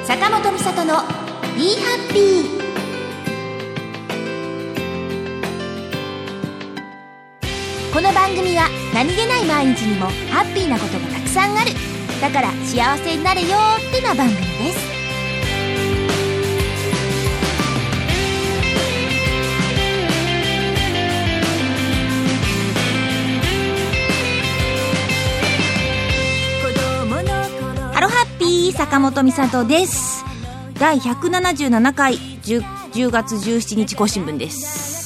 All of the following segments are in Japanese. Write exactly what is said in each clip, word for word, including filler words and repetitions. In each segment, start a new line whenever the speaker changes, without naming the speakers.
坂本美里の Be Happy。 この番組は何気ない毎日にもハッピーなことがたくさんある、だから幸せになれよってな番組です。ハロハッピー坂本美里です。だいひゃくななじゅうななかい 10, じゅうがつじゅうしちにち更新分です。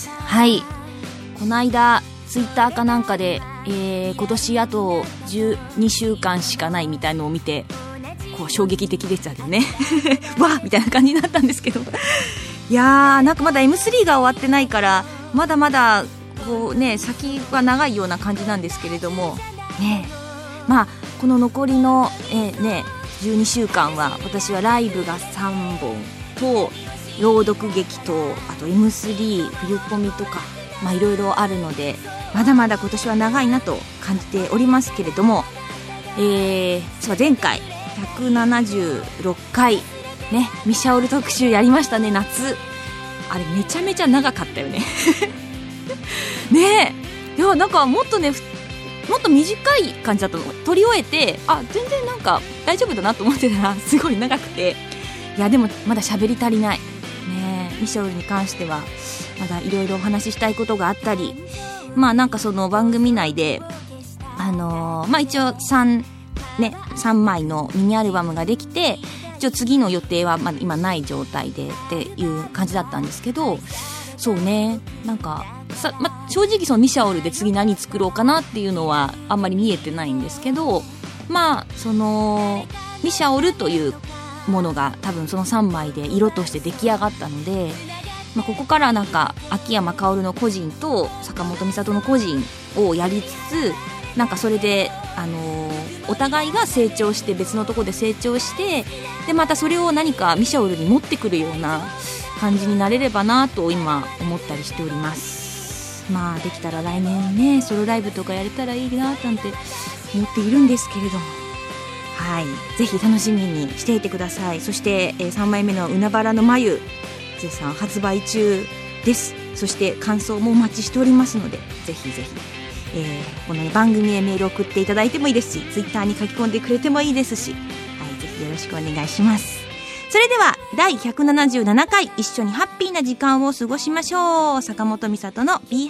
はい、この間ツイッターかなんかで、えー、今年あとじゅうにしゅうかんしかないみたいのを見て、こう衝撃的でしたよねわーみたいな感じになったんですけどいやー、なんかまだ エムスリー が終わってないからまだまだこうね先は長いような感じなんですけれどもね。まあこの残りの、えー、ねじゅうにしゅうかんは私はライブがさんぼんと朗読劇とあと エムスリー 冬コミとかまあいろいろあるので、まだまだ今年は長いなと感じておりますけれども、えー、そう前回ひゃくななじゅうろっかいねミシャオル特集やりましたね。夏あれめちゃめちゃ長かったよねねえ、いやなんかもっとねもっと短い感じだったの。撮り終えてあ全然なんか大丈夫だなと思ってたらすごい長くて、いやでもまだ喋り足りないね。ミシャオルに関してはまだいろいろお話ししたいことがあったり、まあなんかその番組内であのー、まあ一応3ねさんまいのミニアルバムができて、一応次の予定はまだ今ない状態でっていう感じだったんですけど、そうねなんかさ、ま、正直そのミシャオルで次何作ろうかなっていうのはあんまり見えてないんですけど、まあそのミシャオルというものが多分そのさんまいで色として出来上がったので、まあ、ここからなんか秋山薫の個人と坂本美里の個人をやりつつ、なんかそれで、あのー、お互いが成長して別のところで成長して、でまたそれを何かミシャオルに持ってくるような感じになれればなと今思ったりしております。まあできたら来年ねソロライブとかやれたらいいななんて思っているんですけれども、はいぜひ楽しみにしていてください。そして、えー、さんまいめの海原の眉絶賛発売中です。そして感想もお待ちしておりますので、ぜひぜひ、えー、この、ね、番組へメール送っていただいてもいいですし、ツイッターに書き込んでくれてもいいですし、はい、ぜひよろしくお願いします。それではだいひゃくななじゅうななかい一緒にハッピーな時間を過ごしましょう。坂本美里の Be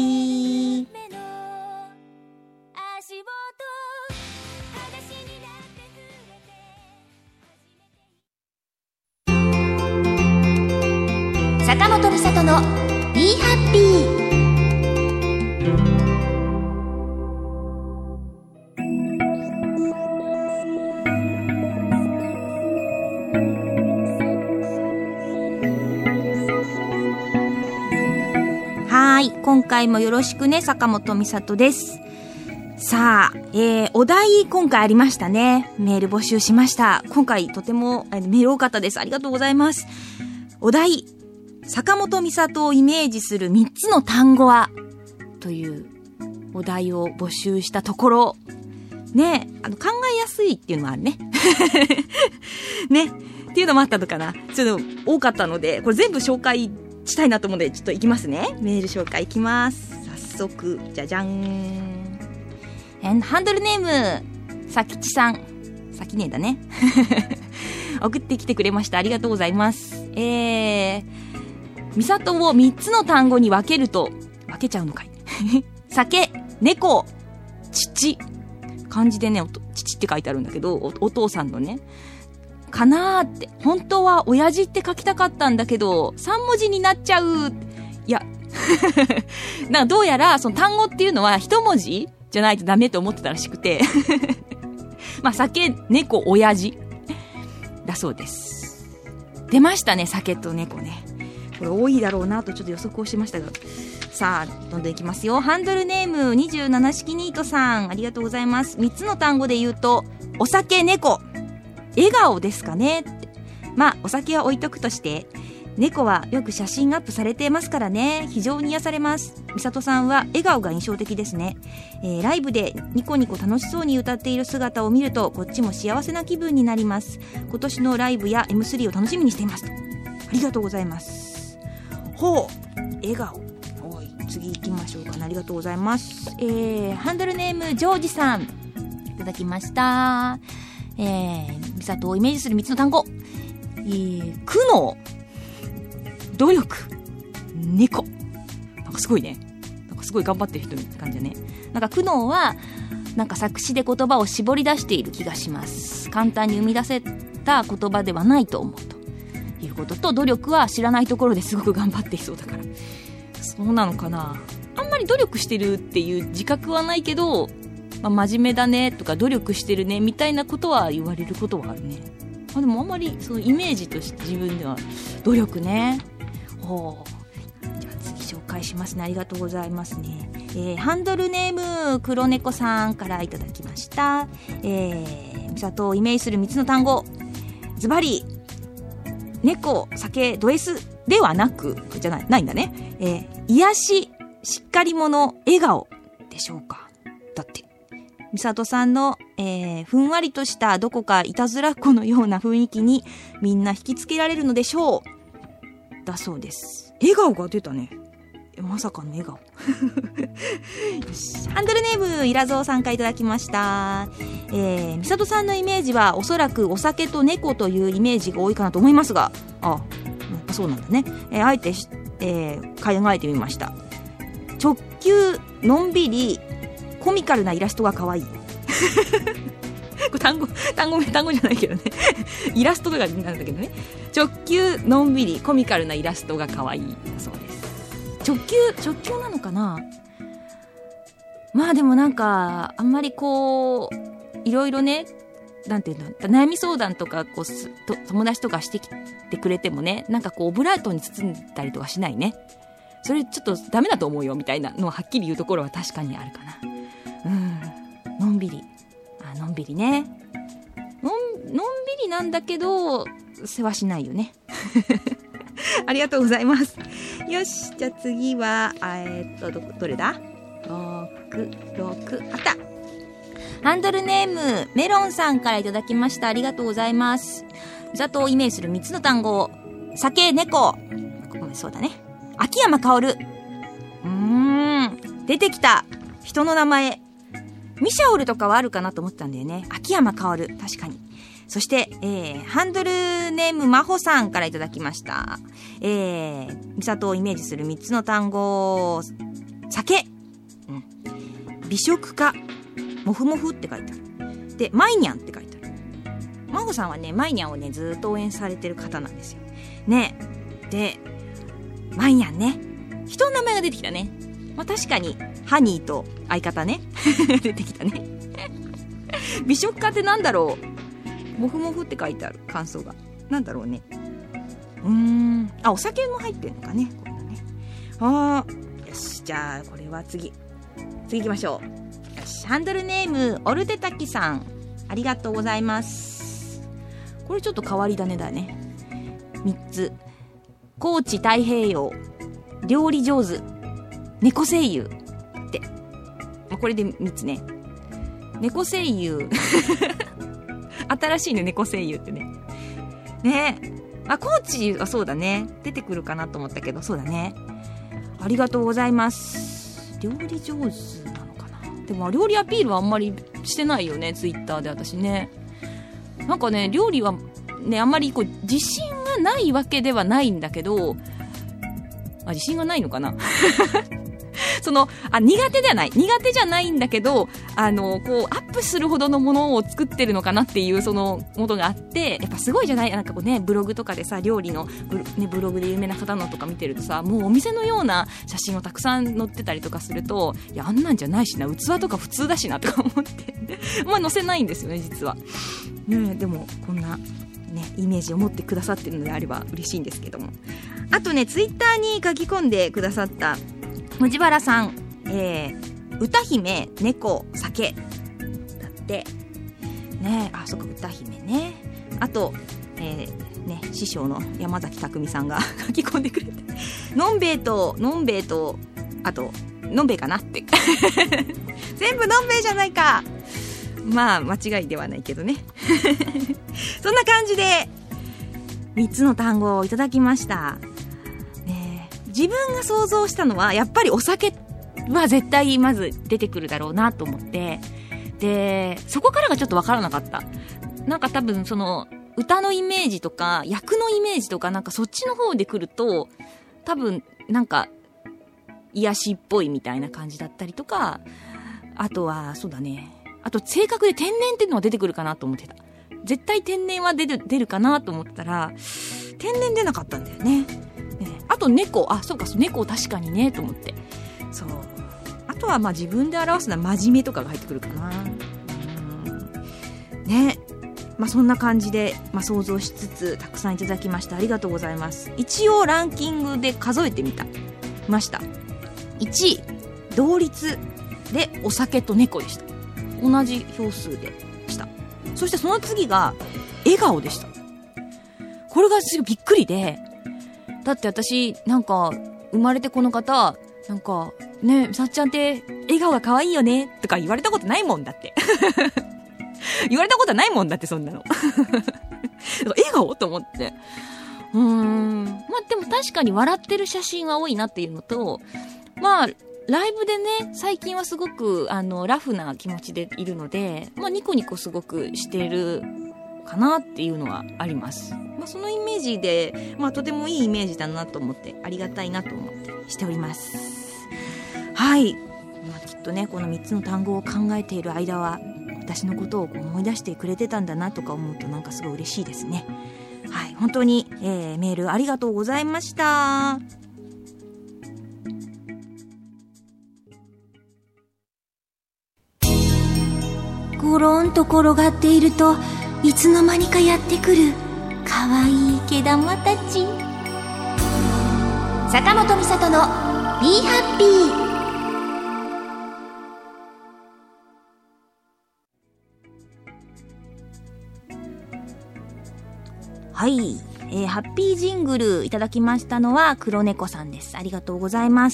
Happy。 坂本美里の Be Happy。はい、今回もよろしくね、坂本美里です。さあ、えー、お題今回ありましたね。メール募集しました。今回とてもメール多かったです。ありがとうございます。お題、坂本美里をイメージするみっつの単語はというお題を募集したところね、あの考えやすいっていうのもあるねねっていうのもあったのかな。ちょっと多かったのでこれ全部紹介したいなと思うのでちょっといきますね。メール紹介いきます。早速じゃじゃん。ハンドルネームさきちさん、さきねえだね送ってきてくれました。ありがとうございます。えー美里をみっつの単語に分けると分けちゃうのかい酒、猫、父、漢字でね父って書いてあるんだけど お, お父さんのねかなーって、本当は親父って書きたかったんだけどさんもじになっちゃう。いやなんかどうやらその単語っていうのは一文字じゃないとダメと思ってたらしくてまあ酒、猫、親父だそうです。出ましたね、酒と猫ね。これ多いだろうなとちょっと予測をしましたが、さあどんどんいきますよ。ハンドルネームにじゅうなな式ニートさん、ありがとうございます。みっつの単語で言うとお酒、猫、笑顔ですかねって。まあお酒は置いとくとして、 猫はよく写真アップされてますからね。非常に癒されます。みさとさんは笑顔が印象的ですね、えー、ライブでニコニコ楽しそうに歌っている姿を見るとこっちも幸せな気分になります。今年のライブや エムスリー を楽しみにしていますと。ありがとうございます。ほう、笑顔。おい、次行きましょうかね。ありがとうございます。えー、ハンドルネームジョージさんいただきました。えー、みさとをイメージするみっつの単語、えー、苦悩、努力、猫。なんかすごいね。なんかすごい頑張ってる人って感じだね。なんか苦悩はなんか作詞で言葉を絞り出している気がします。簡単に生み出せた言葉ではないと思うということと、努力は知らないところですごく頑張っていそうだから。そうなのかな。あんまり努力してるっていう自覚はないけど、まあ、真面目だねとか努力してるねみたいなことは言われることはあるね。あ、でもあんまりそのイメージとして自分では努力ね。ほう、じゃあ次紹介しますね。ありがとうございますね。えー、ハンドルネーム黒猫さんからいただきました。えー、みさとをイメージするみっつの単語、ズバリ猫、酒、ド S ではなくじゃない、ないんだね。えー、癒し、しっかり者、笑顔でしょうか。だってみさとさんの、えー、ふんわりとしたどこかいたずらっ子のような雰囲気にみんな引きつけられるのでしょう。だそうです。笑顔が出たね。まさかの笑顔。よし、ハンドルネームイラゾーさんからいただきました。えー、みさとさんのイメージはおそらくお酒と猫というイメージが多いかなと思いますが、ああ、そうなんだね。えー、あえて、えー、考えてみました。直球、のんびり、コミカルなイラストが可愛い。これ単語、単語、単語じゃないけどね。イラストとかなんだけどね。直球、のんびり、コミカルなイラストが可愛いだそうです。直球、直球なのかな。まあでもなんか、あんまりこう、いろいろね、なんていうの、悩み相談とか、こう、と友達とかしてきてくれてもね、なんかこう、オブラートに包んだりとかしないね。それちょっとダメだと思うよ、みたいなのをはっきり言うところは確かにあるかな。うん、のんびり、あ、のんびりね、のん、のんびりなんだけど世話しないよね。ありがとうございます。よし、じゃあ次はえー、っと ど, どれだろくろく、あった。ハンドルネームメロンさんからいただきました。ありがとうございます。ざとをイメージするみっつの単語、酒、猫、そうだね、秋山薫。うーん、出てきた人の名前、ミシャオルとかはあるかなと思ったんだよね。秋山薫、確かに。そして、えー、ハンドルネームまほさんからいただきました。えー、みさとをイメージするみっつの単語、酒、うん、美食家、もふもふって書いてある。で、マイニャンって書いてある。まほさんはね、マイニャンをね、ずっと応援されてる方なんですよ。ね。で、マイニャンね。人の名前が出てきたね。まあ、確かにハニーと相方ね出てきたね。美食家ってなんだろう。もふもふって書いてある感想がなんだろうね。うーん、あ、お酒も入ってるのかね、これね。あー、よし、じゃあこれは次次行きましょう。よし、ハンドルネームオルテタキさん、ありがとうございます。これちょっと変わり種だね。みっつ、高知太平洋、料理上手、猫声優って、これでみっつね。猫声優新しいね、猫声優ってね。ねえ、あ、コーチはそうだね、出てくるかなと思ったけど、そうだね。ありがとうございます。料理上手なのかな。でも料理アピールはあんまりしてないよね、ツイッターで私ね。なんかね、料理はね、あんまりこう自信がないわけではないんだけど、あ、自信がないのかなその、あ、苦手ではない。苦手じゃないんだけど、あの、こう、アップするほどのものを作ってるのかなっていう、その、ものがあって、やっぱすごいじゃない？なんかこうね、ブログとかでさ、料理のブロ、ね、ブログで有名な方のとか見てるとさ、もうお店のような写真をたくさん載ってたりとかすると、いや、あんなんじゃないしな、器とか普通だしな、とか思って。まあ載せないんですよね、実は。ね、でも、こんな、ね、イメージを持ってくださってるのであれば嬉しいんですけども。あとね、ツイッターに書き込んでくださった、藤原さん、えー、歌姫、猫、酒だってね。あ、そっか、歌姫ね。あと、えー、 ね、師匠の山崎匠さんが書き込んでくれて、のんべえとのんべえとあとのんべえかなって全部のんべえじゃないか。まあ間違いではないけどねそんな感じでみっつの単語をいただきました、ね、自分が想像したのはやっぱりお酒は絶対まず出てくるだろうなと思って、でそこからがちょっとわからなかった。なんか多分その歌のイメージとか役のイメージとかなんかそっちの方で来ると多分なんか癒しっぽいみたいな感じだったりとか、あとはそうだね、あと性格で天然っていうのは出てくるかなと思ってた。絶対天然は出る、出るかなと思ったら天然出なかったんだよね。ね、あと猫、あ、そうか、猫確かにねと思って、そう、あとはまあ自分で表すのは真面目とかが入ってくるかな。うんね、まあそんな感じで、まあ、想像しつつたくさんいただきました。ありがとうございます。一応ランキングで数えてみたました。いちい同率でお酒と猫でした。同じ票数でした。そしてその次が笑顔でした。これがすごいびっくりで、だって私なんか生まれてこの方なんかね、さっちゃんって笑顔が可愛いよねとか言われたことないもんだって言われたことはないもんだって、そんなの笑顔と思って、うーん、まあでも確かに笑ってる写真は多いなっていうのと、まあライブでね最近はすごくあのラフな気持ちでいるので、まあニコニコすごくしてるかなっていうのはあります。まあそのイメージで、まあとてもいいイメージだなと思って、ありがたいなと思ってしております。はい、まあ、きっとねこのみっつの単語を考えている間は私のことをこう思い出してくれてたんだなとか思うとなんかすごい嬉しいですね。はい、本当に、えー、メールありがとうございました。
ゴロンと転がっているといつの間にかやってくるかわいい毛玉たち。坂本美里の Be Happy。
はい、えー、ハッピージングルいただきましたのは黒猫さんです。ありがとうございます。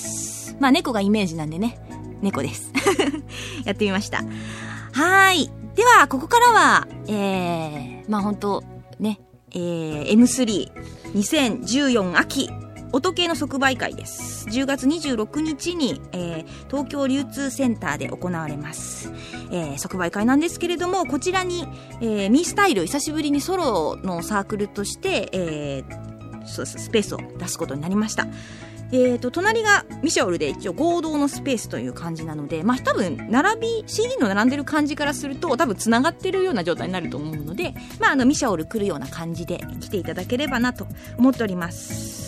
まあ猫がイメージなんでね、猫ですやってみました。はい、ではここからはえー、まあ本当ね、えー、エムスリーにせんじゅうよん 秋音系の即売会です。じゅうがつにじゅうろくにちに、えー、東京流通センターで行われます、えー、即売会なんですけれども、こちらに、えー、ミースタイル久しぶりにソロのサークルとして、えー、そうですスペースを出すことになりました。えーと、隣がミシャオルで一応合同のスペースという感じなので、まあ多分並び シーディー の並んでる感じからすると多分つながってるような状態になると思うので、まああのミシャオル来るような感じで来ていただければなと思っております。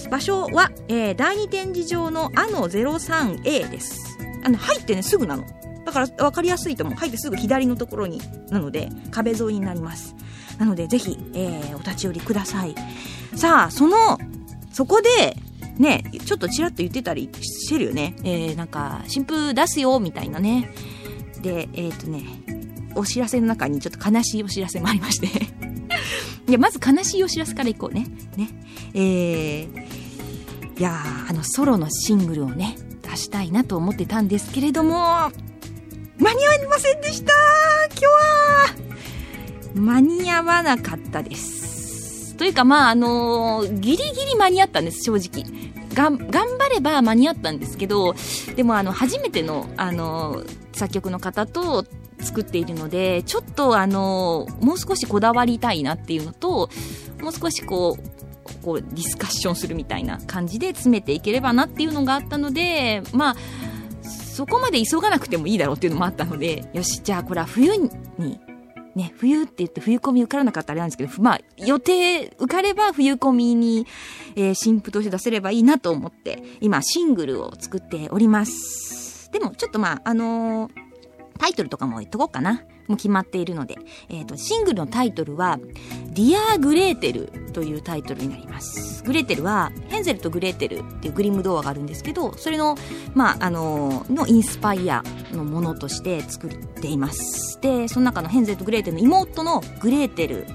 場所は、えー、だいに展示場のアノ ゼロさんエー です。あの入ってねすぐなのだから分かりやすいと思う。入ってすぐ左のところになので壁沿いになります。なのでぜひ、えー、お立ち寄りください。さあそのそこでね、ちょっとちらっと言ってたりしてるよね。えー、なんか新譜出すよみたいなね。で、えっとね、お知らせの中にちょっと悲しいお知らせもありましていやまず悲しいお知らせからいこうね。ね、えー、いやーあのソロのシングルをね出したいなと思ってたんですけれども間に合いませんでした。今日は間に合わなかったです。というかまああのー、ギリギリ間に合ったんです。正直がん頑張れば間に合ったんですけど、でもあの初めての、あのー、作曲の方と作っているのでちょっとあのー、もう少しこだわりたいなっていうのと、もう少しこうこうディスカッションするみたいな感じで詰めていければなっていうのがあったので、まあそこまで急がなくてもいいだろうっていうのもあったので、よしじゃあこれは冬にね、冬って言って冬コミ受からなかったらあれなんですけど、まあ予定受かれば冬コミに、えー、新譜として出せればいいなと思って今シングルを作っております。でもちょっとまああのー、タイトルとかも言っとこうかな。もう決まっているので、えっとシングルのタイトルはディアグレーテルというタイトルになります。グレーテルはヘンゼルとグレーテルっていうグリム童話があるんですけど、それのまああののインスパイアのものとして作っています。でその中のヘンゼルとグレーテルの妹のグレーテル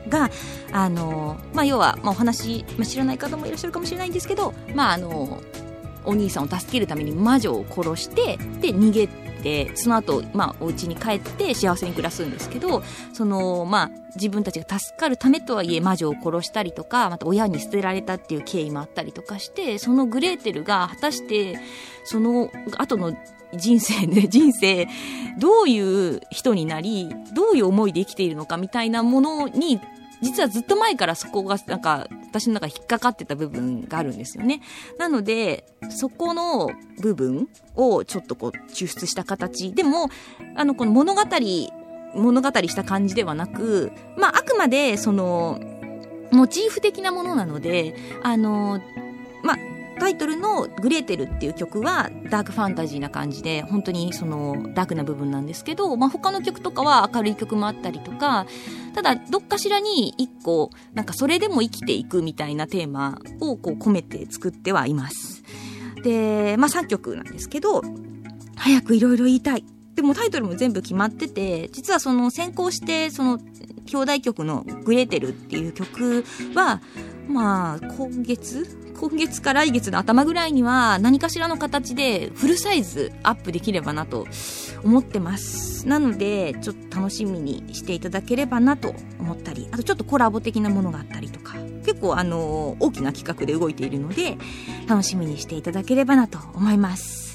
が、あの、まあ、要は、まあ、お話、まあ、知らない方もいらっしゃるかもしれないんですけど、まあ、あの、お兄さんを助けるために魔女を殺して、で、逃げて、その後、まあ、お家に帰って幸せに暮らすんですけど、その、まあ、自分たちが助かるためとはいえ魔女を殺したりとか、また親に捨てられたっていう経緯もあったりとかして、そのグレーテルが果たして、その後の人生で、人生、どういう人になり、どういう思いで生きているのかみたいなものに、実はずっと前からそこが、なんか、私の中に引っかかってた部分があるんですよね。なので、そこの部分をちょっとこう、抽出した形。でも、あの、この物語、物語した感じではなく、まあ、あくまで、その、モチーフ的なものなので、あの、まあ、タイトルのグレーテルっていう曲はダークファンタジーな感じで、本当にそのダークな部分なんですけど、まあ、他の曲とかは明るい曲もあったりとか、ただどっかしらに一個なんかそれでも生きていくみたいなテーマをこう込めて作ってはいます。で、まあさんきょくなんですけど、早くいろいろ言いたい。でもタイトルも全部決まってて、実はその先行してその兄弟曲のグレーテルっていう曲は、まあ今月今月か来月の頭ぐらいには何かしらの形でフルサイズアップできればなと思ってます。なのでちょっと楽しみにしていただければなと思ったり、あとちょっとコラボ的なものがあったりとか、結構あの大きな企画で動いているので楽しみにしていただければなと思います。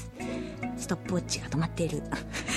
ストップウォッチが止まっている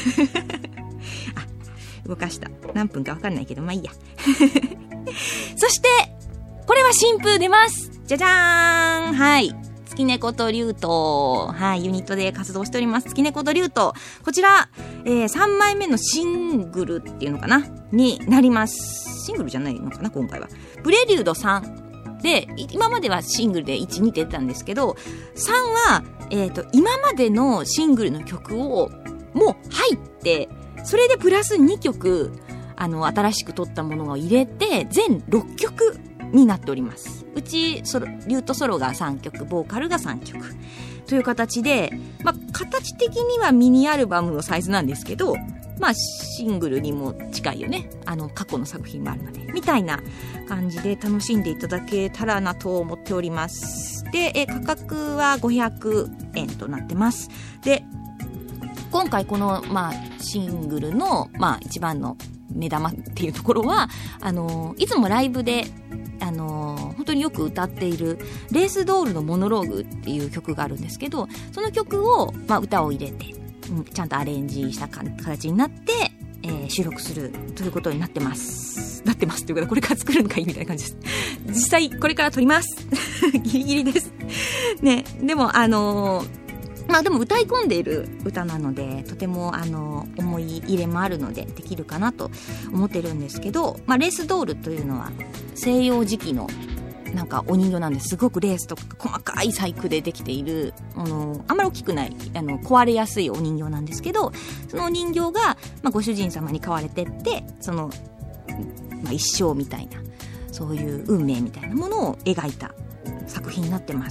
あ、動かした。何分か分かんないけどまあいいやそしてこれは新風出ます。じゃじゃーん。はい。月猫と竜と、はい、ユニットで活動しております。月猫と竜と、こちら、えー、さんまいめのシングルっていうのかなになります。シングルじゃないのかな今回は。プレリュードさん。で、今まではシングルでいち、にって出たんですけど、さんは、えっと、今までのシングルの曲を、もう入って、それでプラスにきょく、あの、新しく撮ったものを入れて、全ろっきょく、になっております。うちソロリュートソロがさんきょく、ボーカルがさんきょくという形で、まあ、形的にはミニアルバムのサイズなんですけど、まあ、シングルにも近いよね。あの過去の作品もあるのでみたいな感じで楽しんでいただけたらなと思っております。で、え価格はごひゃくえんとなってます。で、今回この、まあ、シングルの、まあ、一番の目玉っていうところは、あのいつもライブであのー、本当によく歌っているレースドールのモノローグっていう曲があるんですけど、その曲を、まあ、歌を入れて、うん、ちゃんとアレンジした形になって、えー、収録するということになってますなってますということで、これから作るのかいいみたいな感じです。実際これから撮りますギリギリですね。でもあのーまあでも歌い込んでいる歌なので、とてもあの思い入れもあるのでできるかなと思ってるんですけど、まあレースドールというのは西洋磁器のなんかお人形なんです。すごくレースとか細かい細工でできている、あのあんまり大きくないあの壊れやすいお人形なんですけど、そのお人形が、まあ、ご主人様に買われてって、その、まあ、一生みたいな、そういう運命みたいなものを描いた作品になってます。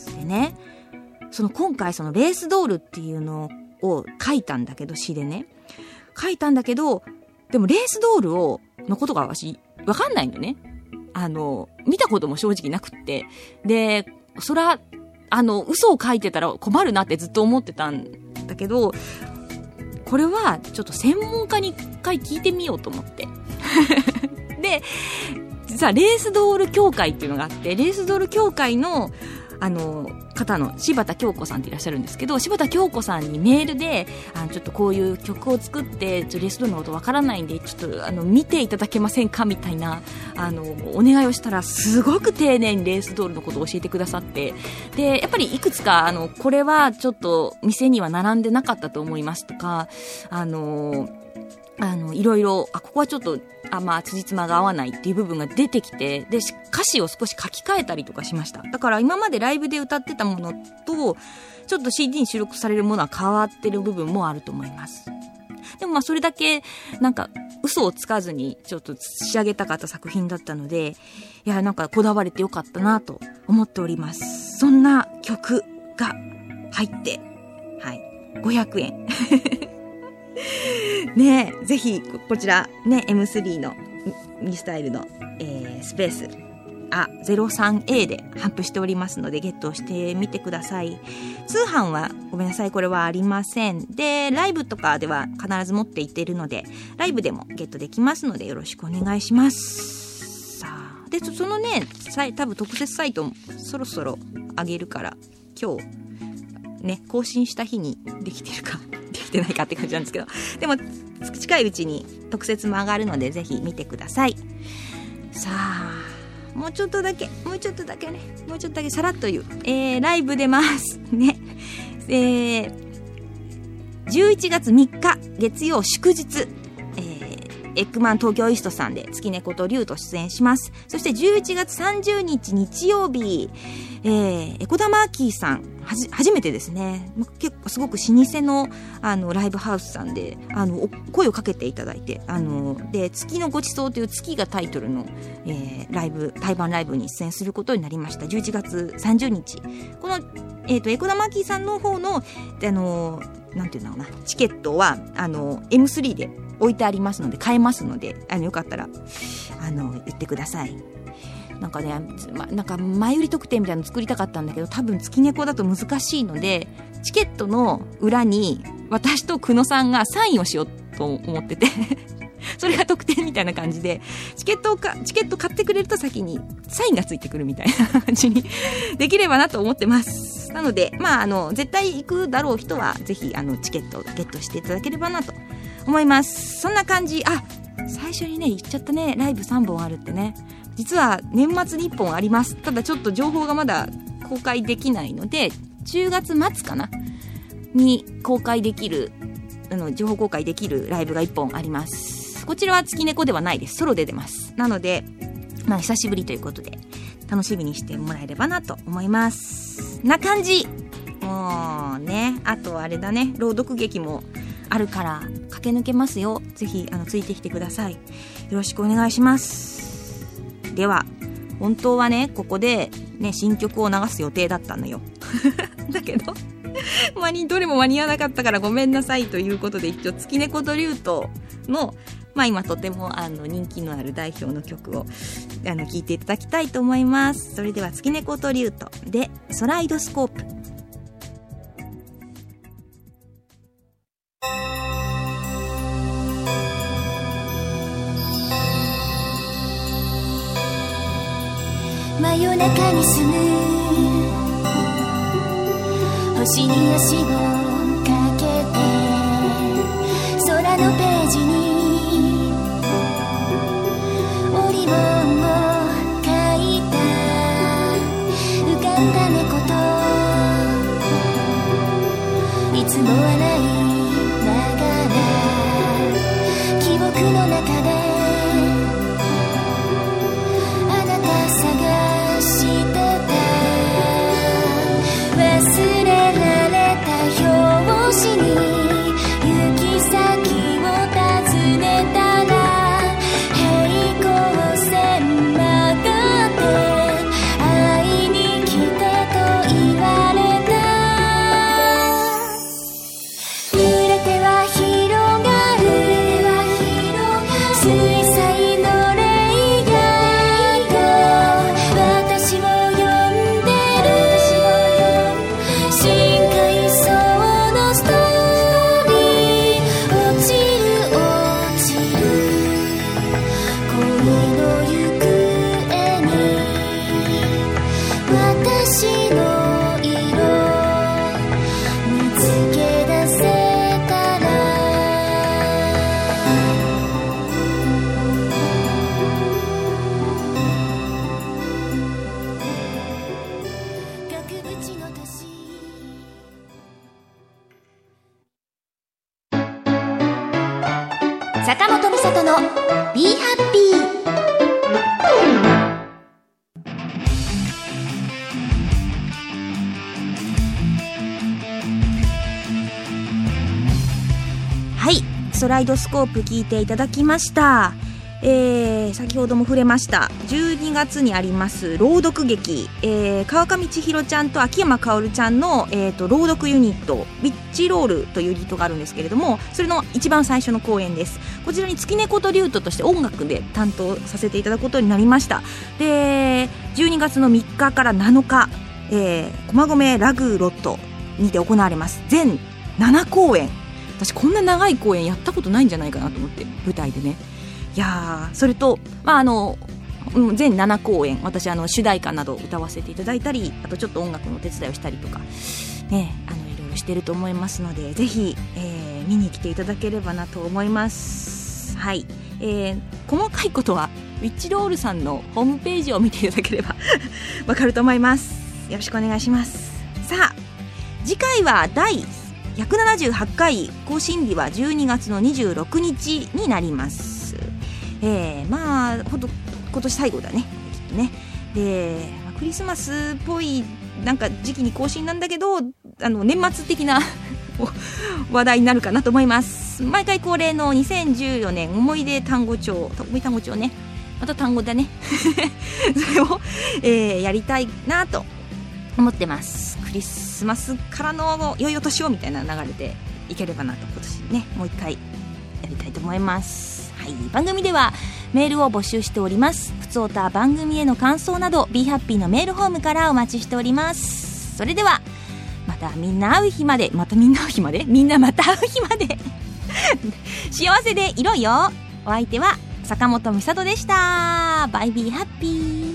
でね、その今回そのレースドールっていうのを書いたんだけど、詩でね書いたんだけど、でもレースドールをのことが私わかんないんだよね。あの見たことも正直なくって、でそらあの嘘を書いてたら困るなってずっと思ってたんだけど、これはちょっと専門家に一回聞いてみようと思ってで実はレースドール協会っていうのがあって、レースドール協会のあの方の柴田京子さんっていらっしゃるんですけど、柴田京子さんにメールで、あのちょっとこういう曲を作ってちょレースドールのことわからないんでちょっとあの見ていただけませんかみたいなあのお願いをしたら、すごく丁寧にレースドールのことを教えてくださって、でやっぱりいくつかあのこれはちょっと店には並んでなかったと思いますとか、あのあのいろいろ、あここはちょっとあまあ辻褄が合わないっていう部分が出てきて、で歌詞を少し書き換えたりとかしました。だから今までライブで歌ってたものとちょっと シーディー に収録されるものは変わってる部分もあると思います。でもまあそれだけなんか嘘をつかずにちょっと仕上げたかった作品だったので、いやなんかこだわれてよかったなと思っております。そんな曲が入ってはいごひゃくえんねえ、ぜひこちらね エムスリー のミスタイルの、えー、スペースあ ゼロさんエー で頒布しておりますのでゲットしてみてください。通販はごめんなさい、これはありません。でライブとかでは必ず持っていっているのでライブでもゲットできますのでよろしくお願いします。さあでそのね多分特設サイトそろそろ上げるから今日ね更新した日にできてるかできてないかって感じなんですけど、でも近いうちに特設も上がるのでぜひ見てください。さあもうちょっとだけもうちょっとだけねもうちょっとだけさらっと言う、えー、ライブ出ますね、えー、じゅういちがつみっか月曜祝日、えー、エッグマン東京イーストさんで月猫と竜と出演します。そしてじゅういちがつさんじゅうにち日曜日、えー、エコダマーキーさんはじ初めてですね、結構すごく老舗のあのライブハウスさんであの声をかけていただいて、あので月のごちそうという月がタイトルの、えー、ライブ対バンライブに出演することになりました。じゅういちがつさんじゅうにちこの、えー、とエコダマーキーさんの方の、あのなんていうんだろうなチケットはあの エムスリー で置いてありますので買えますので、あのよかったらあの言ってください。なんかね、ま、なんか前売り特典みたいなの作りたかったんだけど多分月猫だと難しいのでチケットの裏に私と久野さんがサインをしようと思っててそれが特典みたいな感じでチケットをかチケット買ってくれると先にサインがついてくるみたいな感じにできればなと思ってます。なのでまああの絶対行くだろう人はぜひあのチケットをゲットしていただければなと思います。そんな感じ。あ、最初にね言っちゃったね、ライブさんぼんあるってね。実は年末にいっぽんあります。ただちょっと情報がまだ公開できないのでじゅうがつまつかなに公開できるあの情報公開できるライブがいっぽんあります。こちらは月猫ではないです。ソロで出ます。なのでまあ久しぶりということで楽しみにしてもらえればなと思います。な感じ。もうね、あとあれだね、朗読劇もあるから駆け抜けますよ。ぜひあのついてきてください。よろしくお願いします。では本当はねここでね新曲を流す予定だったのよだけど間にどれも間に合わなかったからごめんなさいということで、一応月猫と竜とのまあ今とてもあの人気のある代表の曲をあの聴いていただきたいと思います。それでは月猫と竜とでソライドスコープ。
真夜中に住む星に足をかけて空のページに織物を書いた浮かんだ猫といつも笑いながら記憶の中で忘れられた表紙に行き先を尋ねたら平行線曲がって会いに来てと言われた。揺れては広がる水彩のレイヤーと私を呼んでる深海藻のストーリー。落ちる落ちる恋の行方に私の色見つけ出せたら額縁の年。坂本美里の Be Happy。
はい、ソライドスコープ聞いていただきました。 えー、先ほども触れましたじゅうにがつにあります朗読劇、えー、川上千尋ちゃんと秋山薫ちゃんの、えー、と朗読ユニットウィッチロールというユニットがあるんですけれども、それの一番最初の公演です。こちらに月猫と竜斗として音楽で担当させていただくことになりました。でじゅうにがつのみっかからなのか、えー、駒込ラグロットにて行われます全ななこうえん。私こんな長い公演やったことないんじゃないかなと思って、舞台でね。いやー、それと、まあ、あの全ななこうえん、私あの主題歌など歌わせていただいたり、あとちょっと音楽の手伝いをしたりとかね、あのいろいろしてると思いますので、ぜひ、えー、見に来ていただければなと思います。はい、えー、細かいことはウィッチロールさんのホームページを見ていただければわかると思います。よろしくお願いします。さあ、次回は第ひゃくななじゅうはちかい、更新日はじゅうにがつのにじゅうろくにちになります。えー、まあほんと今年最後だね、きっとね。で、まあ、クリスマスっぽいなんか時期に更新なんだけど、あの年末的な話題になるかなと思います。毎回恒例のにせんじゅうよねん思い出単語帳、思い単語帳ね、また単語だねそれを、えー、やりたいなと思ってます。クリスマスからの良いお年をみたいな流れでいければなと、今年ねもう一回やりたいと思います。はい、番組ではメールを募集しております。ふつおた番組への感想など ビーハッピー のメールフォームからお待ちしております。それではまたみんな会う日まで、またみんな会う日までみんなまた会う日まで幸せでいろよ。お相手は坂本美里でした。バイビーハッピー。